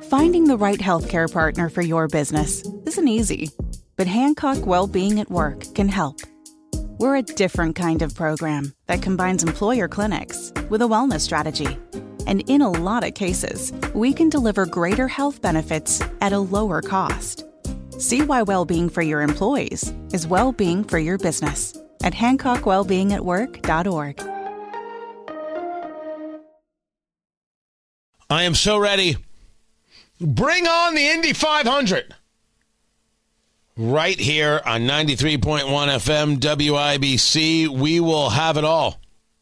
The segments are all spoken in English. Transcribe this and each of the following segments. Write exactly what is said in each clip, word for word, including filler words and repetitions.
Finding the right healthcare partner for your business isn't easy, but Hancock Wellbeing at Work can help. We're a different kind of program that combines employer clinics with a wellness strategy. And in a lot of cases, we can deliver greater health benefits at a lower cost. See why well-being for your employees is well-being for your business at hancock wellbeing at work dot org. I am so ready. Bring on the Indy five hundred. Right here on ninety-three point one F M W I B C. We will have it all.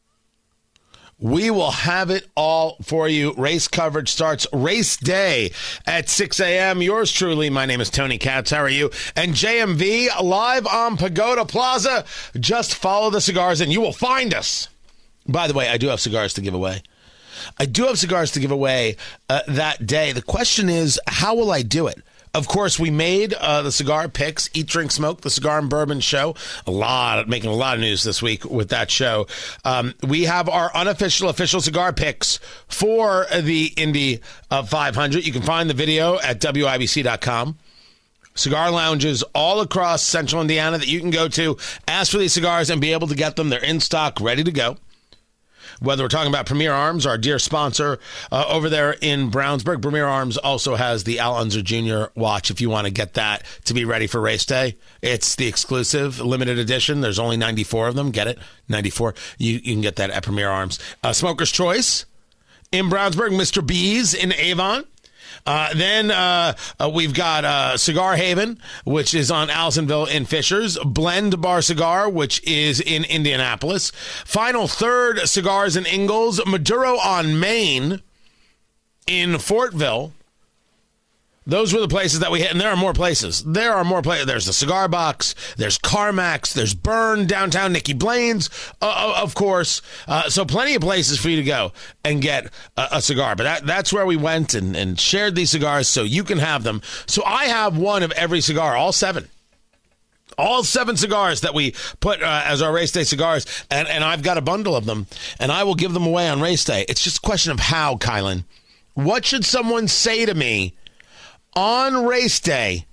We will have it all for you. Race coverage starts race day at six a.m. Yours truly, my name is Tony Katz. How are you? And J M V live on Pagoda Plaza. Just follow the cigars and you will find us. By the way, I do have cigars to give away. I do have cigars to give away uh, that day. The question is, how will I do it? Of course, we made uh, the cigar picks, Eat, Drink, Smoke, the Cigar and Bourbon Show. A lot, making a lot of news this week with that show. Um, we have our unofficial, official cigar picks for the Indy uh, five hundred. You can find the video at W I B C dot com. Cigar lounges all across central Indiana that you can go to, ask for these cigars and be able to get them. They're in stock, ready to go. Whether we're talking about Premier Arms, our dear sponsor uh, over there in Brownsburg. Premier Arms also has the Al Unser Junior watch if you want to get that to be ready for race day. It's the exclusive limited edition. There's only ninety-four of them. Get it? ninety-four. You, you can get that at Premier Arms. Uh, Smoker's Choice in Brownsburg. Mister B's in Avon. Uh, then uh, uh, we've got uh, Cigar Haven, which is on Allisonville in Fishers. Blend Bar Cigar, which is in Indianapolis. Final Third Cigars in Ingalls. Maduro on Main in Fortville. Those were the places that we hit, and there are more places. There are more places. There's the Cigar Box. There's CarMax. There's Burn, downtown Nikki Blaine's, uh, of course. Uh, so plenty of places for you to go and get a, a cigar. But that, that's where we went and, and shared these cigars so you can have them. So I have one of every cigar, all seven. All seven cigars that we put uh, as our race day cigars, and, and I've got a bundle of them, and I will give them away on race day. It's just a question of how, Kylan. What should someone say to me on race day,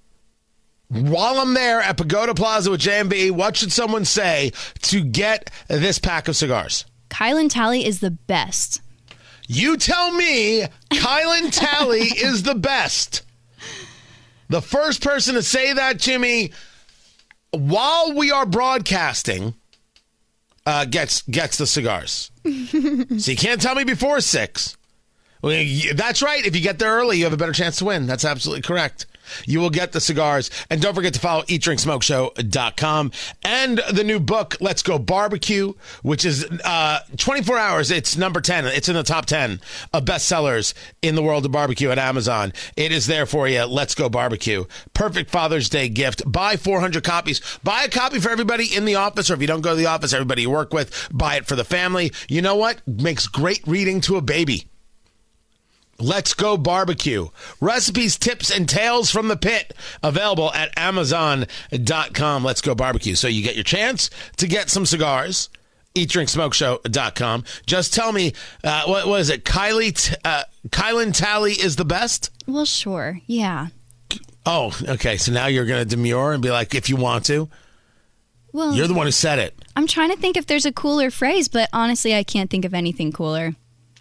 while I'm there at Pagoda Plaza with J M B, what should someone say to get this pack of cigars? Kylan Talley is the best. You tell me Kylan Talley is the best. The first person to say that to me while we are broadcasting uh, gets gets the cigars. So you can't tell me before six. Well, that's right. If you get there early, you have a better chance to win. That's absolutely correct. You will get the cigars. And don't forget to follow eat drink smoke show dot com and the new book, Let's Go Barbecue, which is uh, twenty-four hours. It's number ten. It's in the top ten of bestsellers in the world of barbecue at Amazon. It is there for you. Let's Go Barbecue. Perfect Father's Day gift. Buy four hundred copies. Buy a copy for everybody in the office, or if you don't go to the office, everybody you work with. Buy it for the family. You know what? Makes great reading to a baby. Let's Go Barbecue. Recipes, tips, and tales from the pit. Available at amazon dot com. Let's Go Barbecue. So you get your chance to get some cigars. eat drink smoke show dot com. Just tell me, uh, what, what is it? Kylie, t- uh, Kylan Talley is the best? Well, sure. Yeah. Oh, okay. So now you're going to demur and be like, if you want to. Well, you're the one who said it. I'm trying to think if there's a cooler phrase, but honestly, I can't think of anything cooler.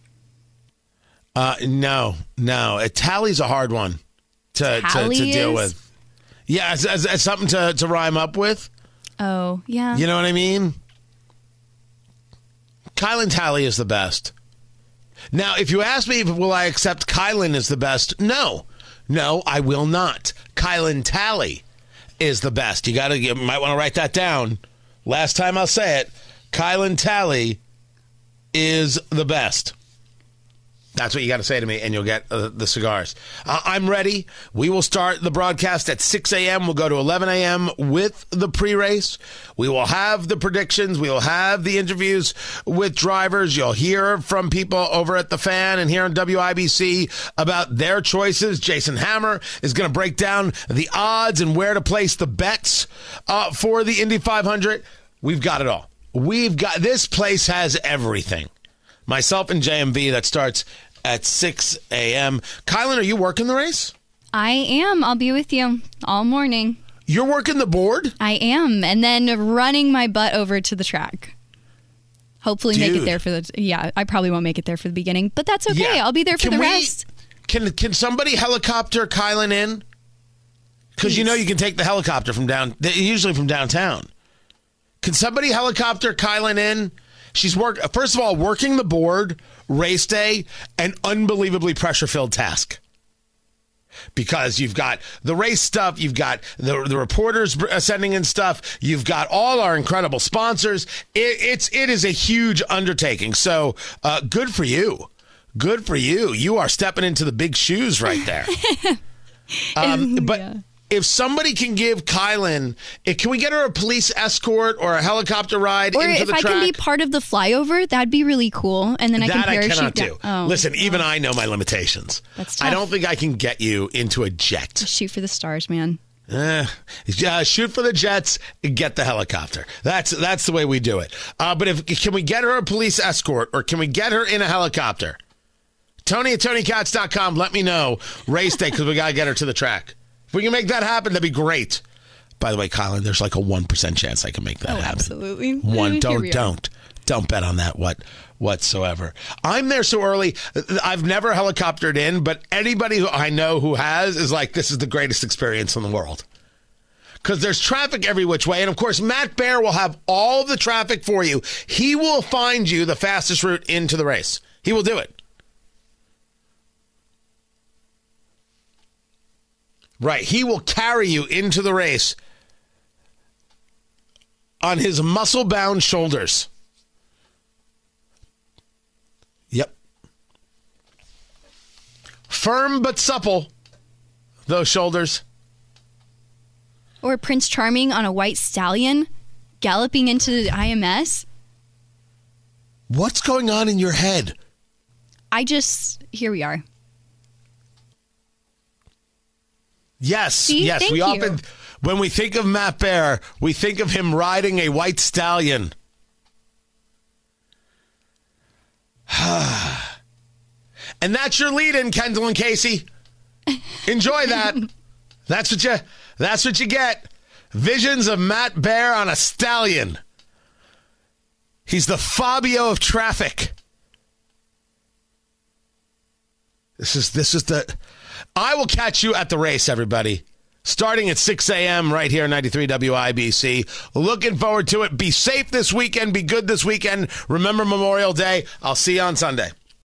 Uh, no, no. A tally's a hard one to, to, to deal with. Yeah, as, as, as something to, to rhyme up with. Oh, yeah. You know what I mean? Kylan Talley is the best. Now, if you ask me, will I accept Kylan is the best? No. No, I will not. Kylan Talley is the best. You got to, you might want to write that down. Last time I'll say it. Kylan Talley is the best. That's what you got to say to me, and you'll get uh, the cigars. Uh, I'm ready. We will start the broadcast at six a.m. We'll go to eleven a.m. with the pre-race. We will have the predictions. We will have the interviews with drivers. You'll hear from people over at The Fan and here on W I B C about their choices. Jason Hammer is going to break down the odds and where to place the bets uh, for the Indy five hundred. We've got it all. We've got, this place has everything. Myself and J M V, that starts at six a.m. Kylan, are you working the race? I am. I'll be with you all morning. You're working the board? I am. And then running my butt over to the track. Hopefully Dude. make it there for the... Yeah, I probably won't make it there for the beginning, but that's okay. Yeah. I'll be there for Can the we- rest. Can can somebody helicopter Kylan in? Because you know you can take the helicopter from down, usually from downtown. Can somebody helicopter Kylan in? She's work. First of all, working the board, race day, an unbelievably pressure-filled task. Because you've got the race stuff, you've got the the reporters sending in stuff, you've got all our incredible sponsors. It, it's it is a huge undertaking. So uh, good for you. Good for you. You are stepping into the big shoes right there. um, but Yeah. if somebody can give Kylan, if, can we get her a police escort or a helicopter ride Or into if the I track? can be part of the flyover, that'd be really cool. And then I can That I parachute cannot down. do. Oh, Listen, even I know my limitations. That's I tough. don't think I can get you into a jet. shoot for the stars, man. Eh, uh, shoot for the jets, get the helicopter. That's that's the way we do it. Uh, but if can we get her a police escort or can we get her in a helicopter? Tony at Tony Katz dot com. Let me know race day because we got to get her to the track. If we can make that happen, that'd be great. By the way, Colin, there's like a one percent chance I can make that Oh, happen. absolutely. One, Here don't, we are. don't. Don't bet on that what whatsoever. I'm there so early. I've never helicoptered in, but anybody who I know who has is like, this is the greatest experience in the world. Because there's traffic every which way. And of course, Matt Bear will have all of the traffic for you. He will find you the fastest route into the race. He will do it. Right. He will carry you into the race on his muscle-bound shoulders. Yep. Firm but supple, those shoulders. Or Prince Charming on a white stallion galloping into the I M S. What's going on in your head? I just... Here we are. Yes, See? yes. Thank we you. often, when we think of Matt Bear, we think of him riding a white stallion. And that's your lead-in, Kendall and Casey. Enjoy that. That's what you. That's what you get. Visions of Matt Bear on a stallion. He's the Fabio of traffic. This is this is the. I will catch you at the race, everybody. Starting at six a.m. right here, ninety-three W I B C. Looking forward to it. Be safe this weekend. Be good this weekend. Remember Memorial Day. I'll see you on Sunday.